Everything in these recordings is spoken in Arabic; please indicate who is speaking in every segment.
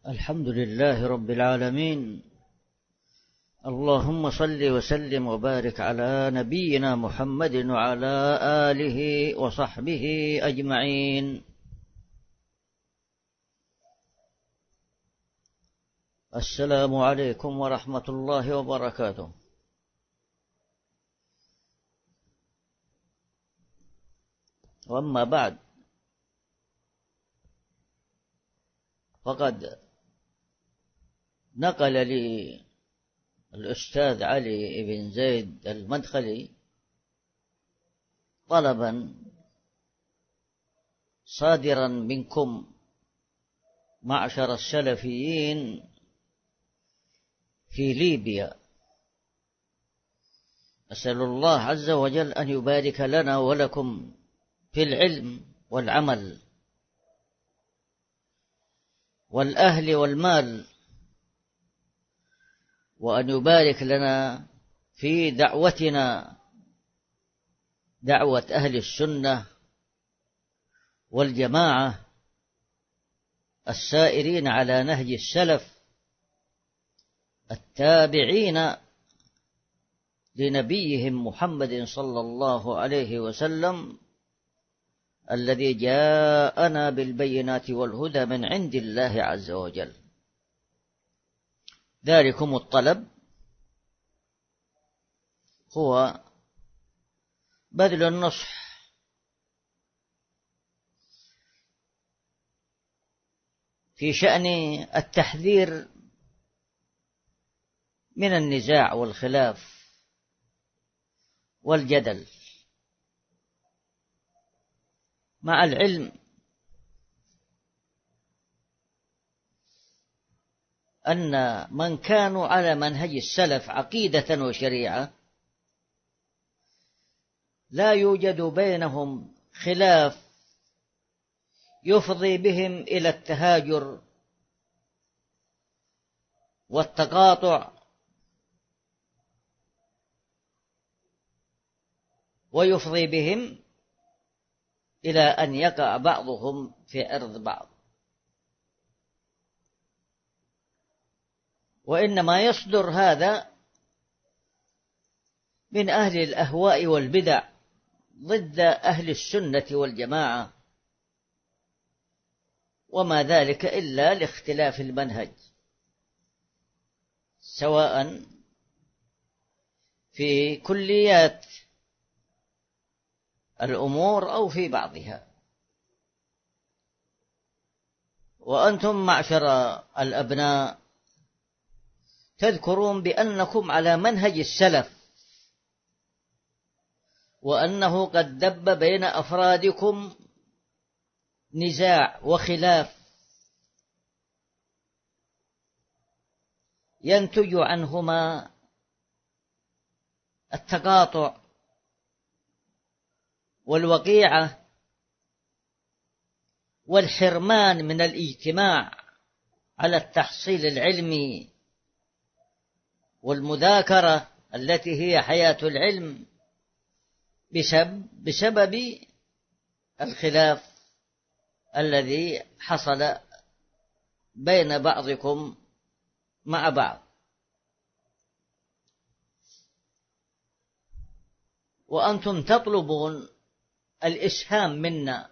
Speaker 1: الحمد لله رب العالمين. اللهم صل وسلم وبارك على نبينا محمد وعلى آله وصحبه أجمعين. السلام عليكم ورحمة الله وبركاته. وأما بعد، فقد نقل لي الأستاذ علي بن زيد المدخلي طلبا صادرا منكم معشر السلفيين في ليبيا. أسأل الله عز وجل أن يبارك لنا ولكم في العلم والعمل والأهل والمال، وأن يبارك لنا في دعوتنا، دعوة أهل السنة والجماعة السائرين على نهج السلف التابعين لنبيهم محمد صلى الله عليه وسلم الذي جاءنا بالبينات والهدى من عند الله عز وجل. ذلكم الطلب هو بذل النصح في شأن التحذير من النزاع والخلاف والجدل، مع العلم أن من كانوا على منهج السلف عقيدة وشريعة لا يوجد بينهم خلاف يفضي بهم إلى التهاجر والتقاطع ويفضي بهم إلى أن يقع بعضهم في عرض بعض، وإنما يصدر هذا من أهل الأهواء والبدع ضد أهل السنة والجماعة، وما ذلك إلا لاختلاف المنهج، سواء في كليات الأمور أو في بعضها. وأنتم معشر الأبناء تذكرون بأنكم على منهج السلف، وأنه قد دب بين أفرادكم نزاع وخلاف ينتج عنهما التقاطع والوقيعة والحرمان من الاجتماع على التحصيل العلمي والمذاكرة التي هي حياة العلم بسبب الخلاف الذي حصل بين بعضكم مع بعض. وأنتم تطلبون الإسهام منا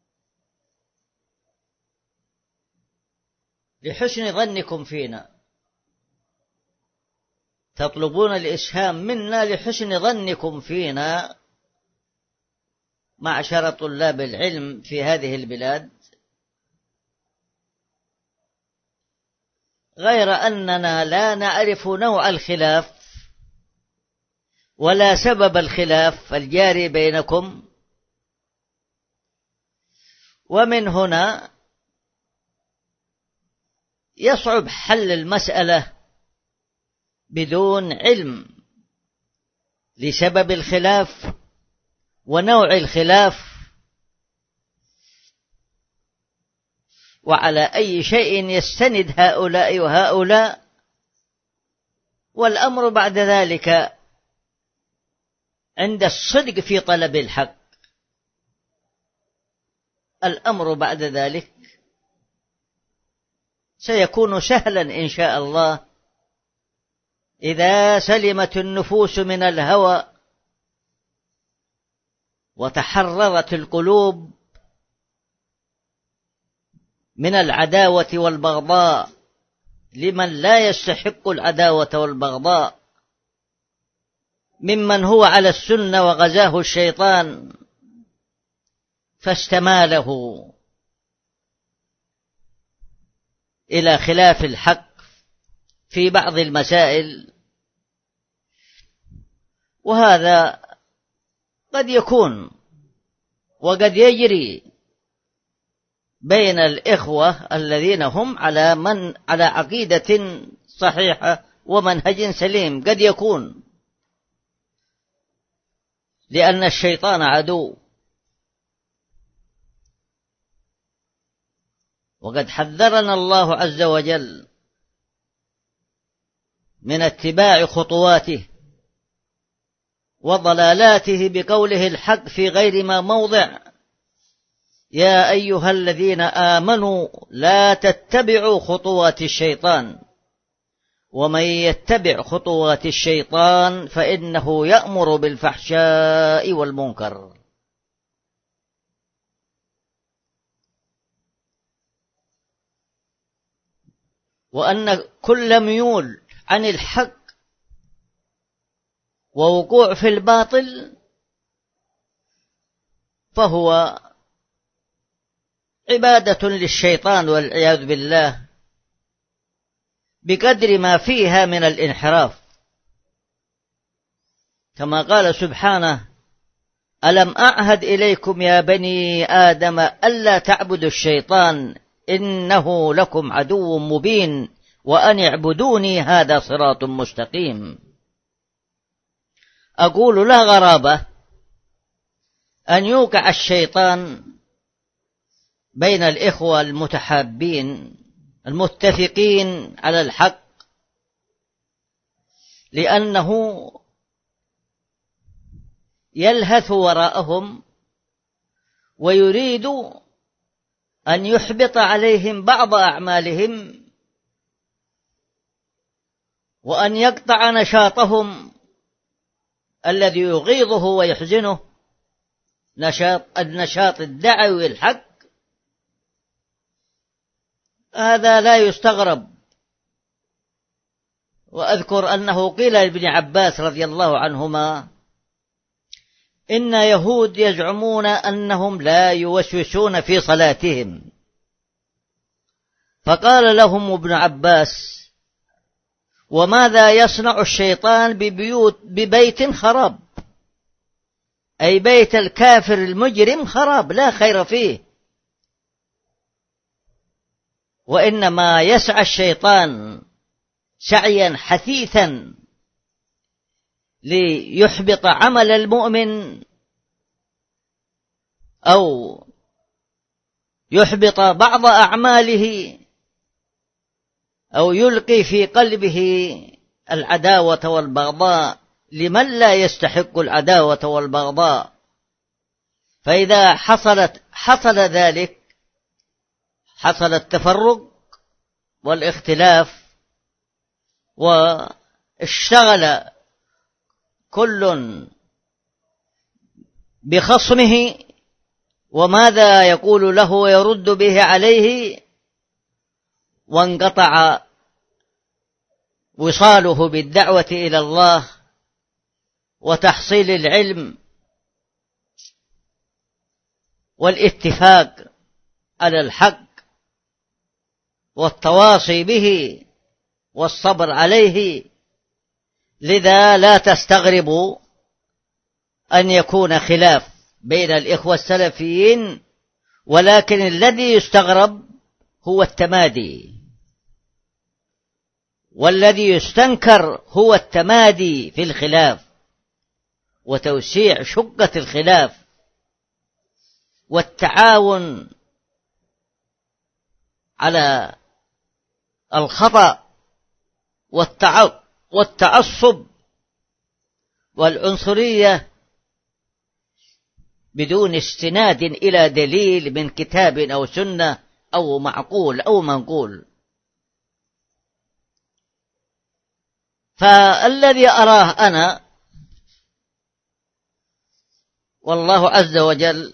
Speaker 1: لحسن ظنكم فينا، تطلبون الإسهام منا لحسن ظنكم فينا معشر طلاب العلم في هذه البلاد، غير أننا لا نعرف نوع الخلاف ولا سبب الخلاف الجاري بينكم، ومن هنا يصعب حل المسألة بدون علم لسبب الخلاف ونوع الخلاف وعلى أي شيء يستند هؤلاء وهؤلاء. والأمر بعد ذلك عند الصدق في طلب الحق، الأمر بعد ذلك سيكون سهلا إن شاء الله إذا سلمت النفوس من الهوى وتحررت القلوب من العداوة والبغضاء لمن لا يستحق العداوة والبغضاء ممن هو على السنة وغزاه الشيطان فاستماله إلى خلاف الحق في بعض المسائل. وهذا قد يكون وقد يجري بين الإخوة الذين هم على عقيدة صحيحة ومنهج سليم، قد يكون، لأن الشيطان عدو، وقد حذرنا الله عز وجل من اتباع خطواته وضلالاته بقوله الحق في غير ما موضع: يا أيها الذين آمنوا لا تتبعوا خطوات الشيطان ومن يتبع خطوات الشيطان فإنه يأمر بالفحشاء والمنكر. وأن كل ميول عن الحق ووقوع في الباطل فهو عبادة للشيطان والعياذ بالله، بقدر ما فيها من الانحراف، كما قال سبحانه: ألم أعهد إليكم يا بني آدم ألا تعبدوا الشيطان إنه لكم عدو مبين وأن اعبدوني هذا صراط مستقيم. أقول لا غرابة أن يوقع الشيطان بين الإخوة المتحابين المتفقين على الحق، لأنه يلهث وراءهم ويريد أن يحبط عليهم بعض أعمالهم وأن يقطع نشاطهم الذي يغيظه ويحزنه، النشاط الدعوي الحق. هذا لا يستغرب. وأذكر أنه قيل لابن عباس رضي الله عنهما: إن يهود يزعمون أنهم لا يوسوسون في صلاتهم، فقال لهم ابن عباس: وماذا يصنع الشيطان ببيت خراب؟ أي بيت الكافر المجرم خراب لا خير فيه، وإنما يسعى الشيطان سعيا حثيثا ليحبط عمل المؤمن أو يحبط بعض أعماله أو يلقي في قلبه العداوة والبغضاء لمن لا يستحق العداوة والبغضاء. فإذا حصل ذلك، حصل التفرق والاختلاف، واشتغل كل بخصمه وماذا يقول له ويرد به عليه، وانقطع وصاله بالدعوة إلى الله وتحصيل العلم والاتفاق على الحق والتواصي به والصبر عليه. لذا لا تستغربوا أن يكون خلاف بين الإخوة السلفيين، ولكن الذي يستغرب هو التمادي، والذي يستنكر هو التمادي في الخلاف وتوسيع شقة الخلاف والتعاون على الخطأ والتعصب والعنصرية بدون استناد إلى دليل من كتاب أو سنة أو معقول أو منقول. فالذي أراه أنا والله عز وجل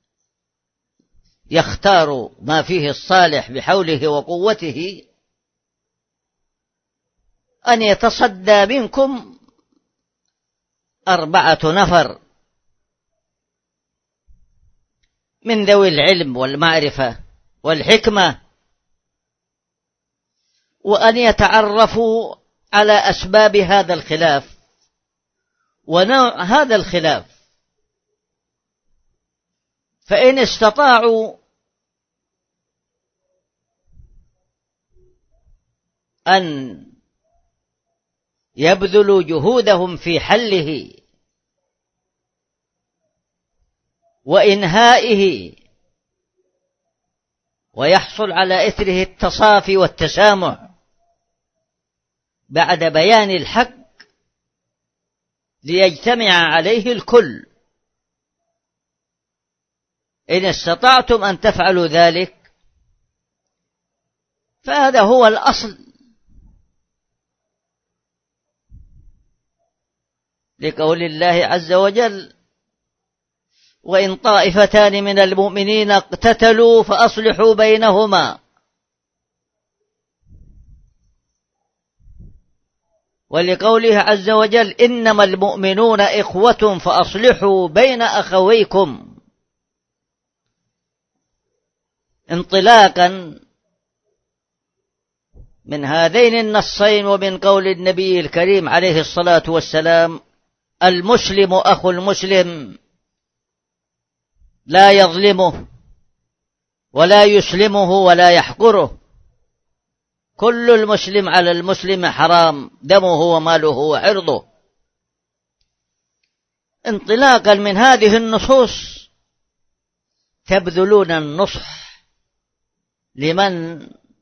Speaker 1: يختار ما فيه الصالح بحوله وقوته، أن يتصدى منكم 4 نفر من ذوي العلم والمعرفة والحكمة، وأن يتعرفوا على أسباب هذا الخلاف ونوع هذا الخلاف، فإن استطاعوا أن يبذلوا جهودهم في حله وإنهائه ويحصل على إثره التصافي والتسامح بعد بيان الحق ليجتمع عليه الكل، إن استطعتم أن تفعلوا ذلك فهذا هو الأصل، لقول الله عز وجل: وإن طائفتان من المؤمنين اقتتلوا فأصلحوا بينهما، ولقوله عز وجل: إنما المؤمنون إخوة فأصلحوا بين أخويكم. انطلاقا من هذين النصين ومن قول النبي الكريم عليه الصلاة والسلام: المسلم أخو المسلم لا يظلمه ولا يسلمه ولا يحقره، كل المسلم على المسلم حرام، دمه وماله وعرضه. انطلاقا من هذه النصوص تبذلون النصح لمن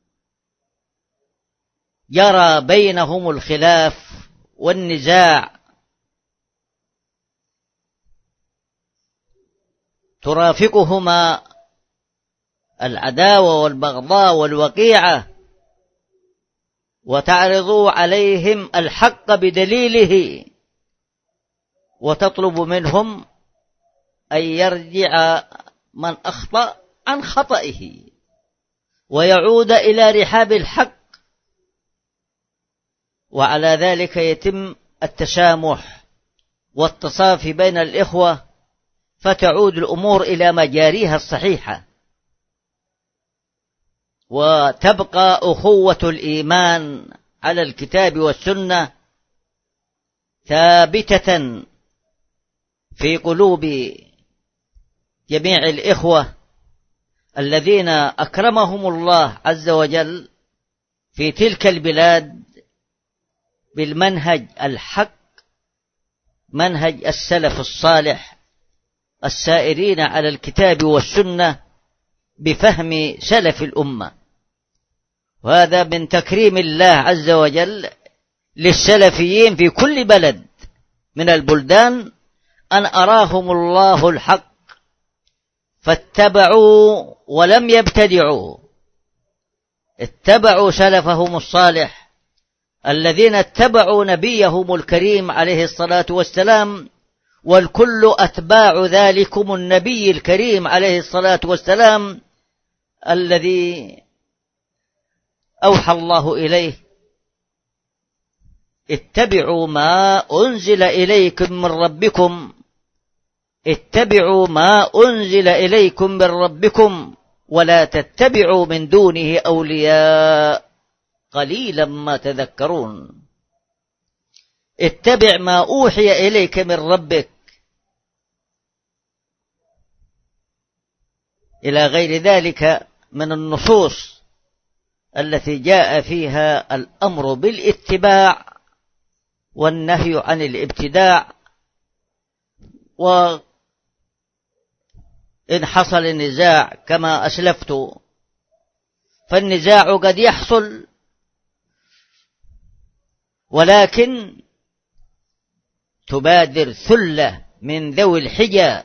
Speaker 1: يرى بينهم الخلاف والنزاع، ترافقهما العداوة والبغضاء والوقيعة، وتعرضوا عليهم الحق بدليله، وتطلب منهم أن يرجع من أخطأ عن خطئه ويعود إلى رحاب الحق، وعلى ذلك يتم التسامح والتصافي بين الإخوة، فتعود الأمور إلى مجاريها الصحيحة، وتبقى أخوة الإيمان على الكتاب والسنة ثابتة في قلوب جميع الإخوة الذين أكرمهم الله عز وجل في تلك البلاد بالمنهج الحق، منهج السلف الصالح السائرين على الكتاب والسنة بفهم سلف الأمة. وهذا من تكريم الله عز وجل للسلفيين في كل بلد من البلدان، أن أراهم الله الحق فاتبعوا ولم يبتدعوا، اتبعوا سلفهم الصالح الذين اتبعوا نبيهم الكريم عليه الصلاة والسلام، والكل أتباع ذلكم النبي الكريم عليه الصلاة والسلام الذي أوحى الله إليه: اتبعوا ما أنزل إليكم من ربكم، اتبعوا ما أنزل إليكم من ربكم ولا تتبعوا من دونه أولياء قليلا ما تذكرون. اتبع ما أوحي إليك من ربك إلى غير ذلك من النصوص التي جاء فيها الأمر بالاتباع والنهي عن الابتداع. وإن حصل النزاع كما أسلفت، فالنزاع قد يحصل، ولكن تبادر ثلة من ذوي الحجة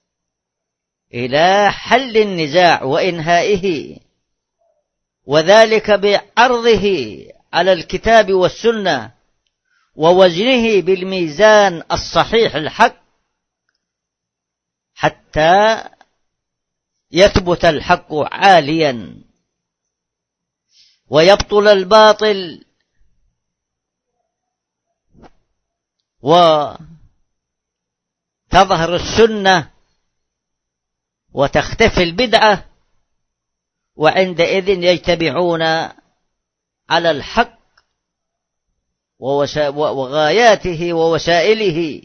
Speaker 1: إلى حل النزاع وإنهائه، وذلك بعرضه على الكتاب والسنة ووزنه بالميزان الصحيح الحق حتى يثبت الحق عاليا ويبطل الباطل وتظهر السنة وتختفي البدعة، وعندئذ يجتمعون على الحق وغاياته ووسائله،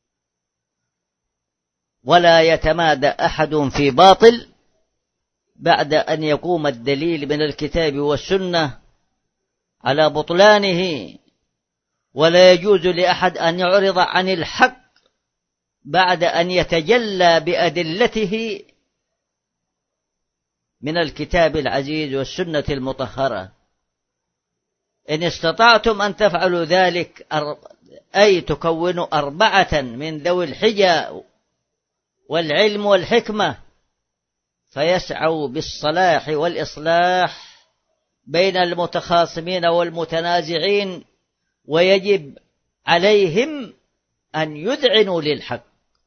Speaker 1: ولا يتمادى أحد في باطل بعد أن يقوم الدليل من الكتاب والسنة على بطلانه، ولا يجوز لأحد أن يعرض عن الحق بعد أن يتجلى بأدلته من الكتاب العزيز والسنة المطهرة. إن استطعتم أن تفعلوا ذلك، أي تكونوا 4 من ذوي الحجة والعلم والحكمة، فيسعوا بالصلاح والإصلاح بين المتخاصمين والمتنازعين، ويجب عليهم أن يذعنوا للحق.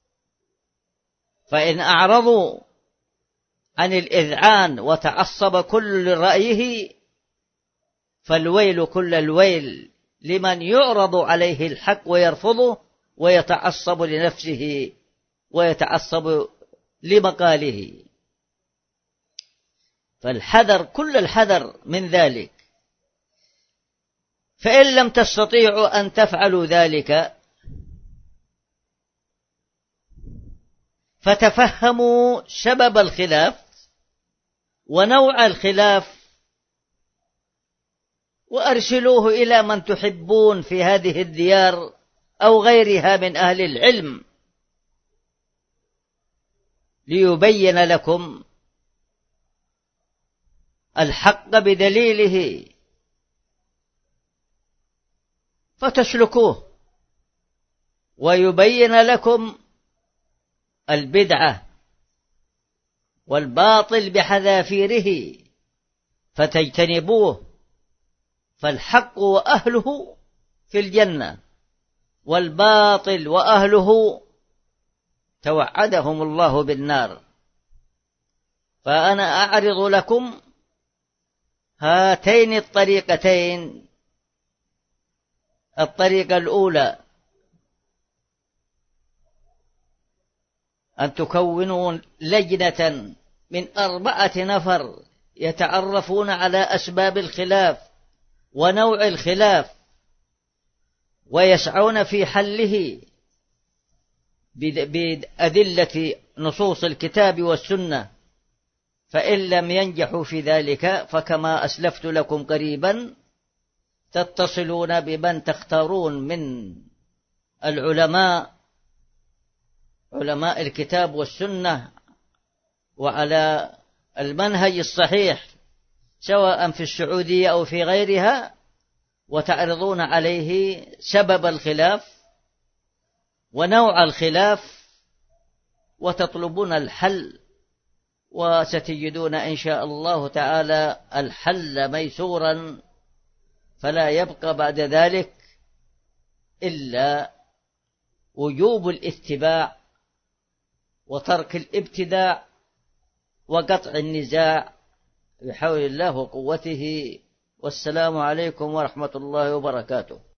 Speaker 1: فإن أعرضوا عن الإذعان وتعصب كل لرأيه، فالويل كل الويل لمن يعرض عليه الحق ويرفضه ويتعصب لنفسه ويتعصب لمقاله. فالحذر كل الحذر من ذلك. فإن لم تستطيعوا أن تفعلوا ذلك فتفهموا سبب الخلاف ونوع الخلاف، وأرسلوه إلى من تحبون في هذه الديار أو غيرها من أهل العلم ليبين لكم الحق بدليله فتسلكوه، ويبين لكم البدعة والباطل بحذافيره فتجتنبوه. فالحق وأهله في الجنة، والباطل وأهله توعدهم الله بالنار. فأنا أعرض لكم هاتين الطريقتين. الطريقة الأولى أن تكونوا لجنة من 4 نفر يتعرفون على أسباب الخلاف ونوع الخلاف، ويسعون في حله بأدلة نصوص الكتاب والسنة. فإن لم ينجحوا في ذلك فكما أسلفت لكم قريبا تتصلون بمن تختارون من العلماء، علماء الكتاب والسنة، وعلى المنهج الصحيح سواء في السعودية أو في غيرها، وتعرضون عليه سبب الخلاف ونوع الخلاف وتطلبون الحل، وستجدون إن شاء الله تعالى الحل ميسورا، فلا يبقى بعد ذلك إلا وجوب الاتباع وترك الابتداع وقطع النزاع بحول الله وقوته. والسلام عليكم ورحمة الله وبركاته.